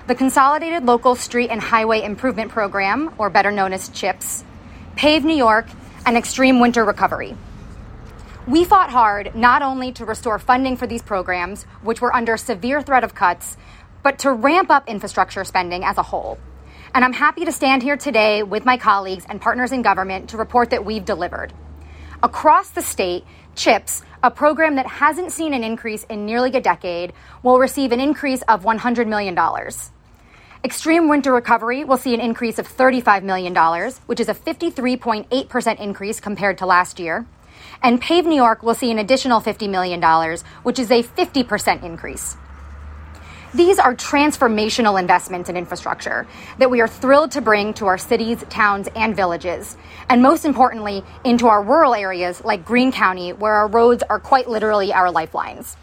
the Consolidated Local Street and Highway Improvement Program, or better known as CHIPS, PAVE New York, and Extreme Winter Recovery. We fought hard not only to restore funding for these programs, which were under severe threat of cuts, but to ramp up infrastructure spending as a whole. And I'm happy to stand here today with my colleagues and partners in government to report that we've delivered. Across the state, CHIPS, a program that hasn't seen an increase in nearly a decade, will receive an increase of $100 million. Extreme Winter Recovery will see an increase of $35 million, which is a 53.8% increase compared to last year. And PAVE New York will see an additional $50 million, which is a 50% increase. These are transformational investments in infrastructure that we are thrilled to bring to our cities, towns, and villages, and most importantly, into our rural areas like Greene County, where our roads are quite literally our lifelines.